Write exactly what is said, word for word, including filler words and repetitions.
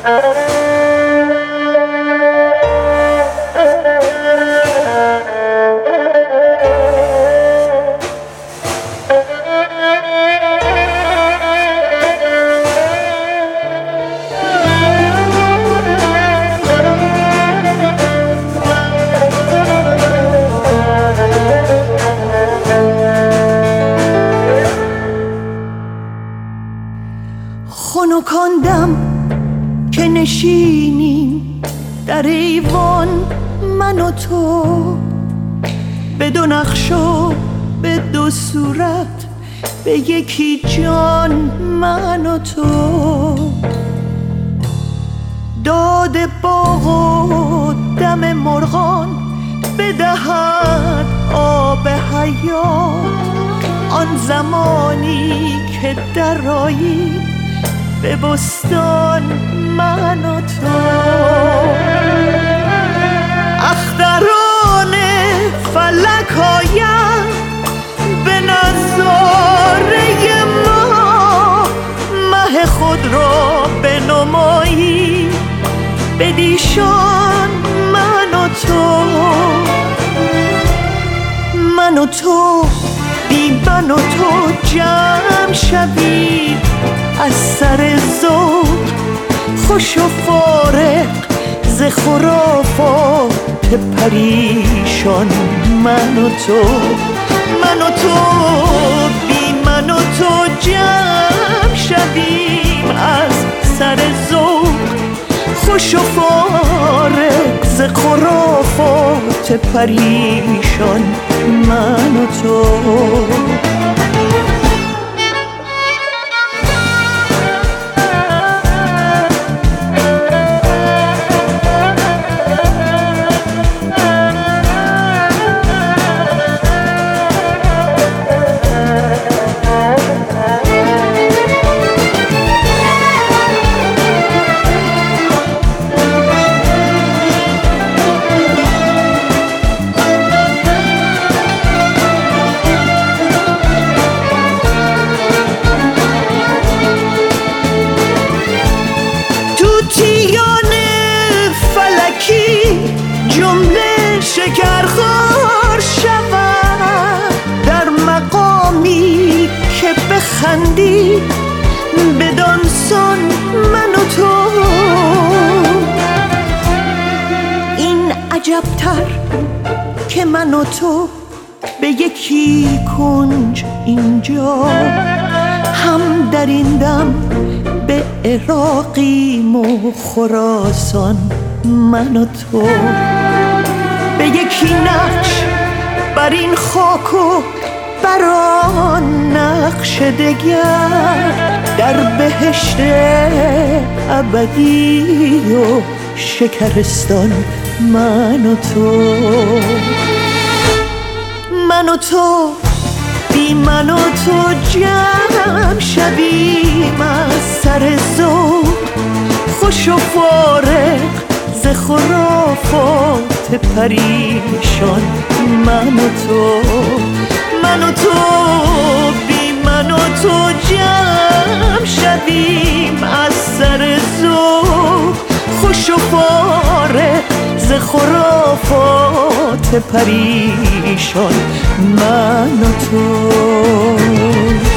خنکاندم که نشینیم در ایوان من و تو، به دو نقش و به دو صورت، به یکی جان من و تو. داد باغ و دم مرغان بدهد آب حیات، آن زمانی که درآیی به بستان من و تو. اختران فلک آید به نظاره ما، مه خود را بنمایی بدیشان من و تو. من و تو بی من و تو جمع شویم از سر ذوق، خوش و فارغ ز خرافات پریشان من و تو. من و تو بی من و تو جمع شویم از سر ذوق، خوش و فارغ ز خرافات پریشان من و تو. جمله شکرخوار شود در مقامی که بخندی بدانسان من و تو. این عجبتر که من و تو به یکی کنج اینجا، هم در این دم به عراقیم و خراسان من و تو. به یکی نقش بر این خاک و بر آن نقش دگر، در بهشت ابدی و شکرستان من و تو. من و تو بی من و تو جمع شویم از سر ذوق، خوش و فارغ ز خرافات پریشان من و تو. من و تو بی من و تو جمع شویم از سر ذوق، خوش و فارغ ز خرافات پریشان من و تو.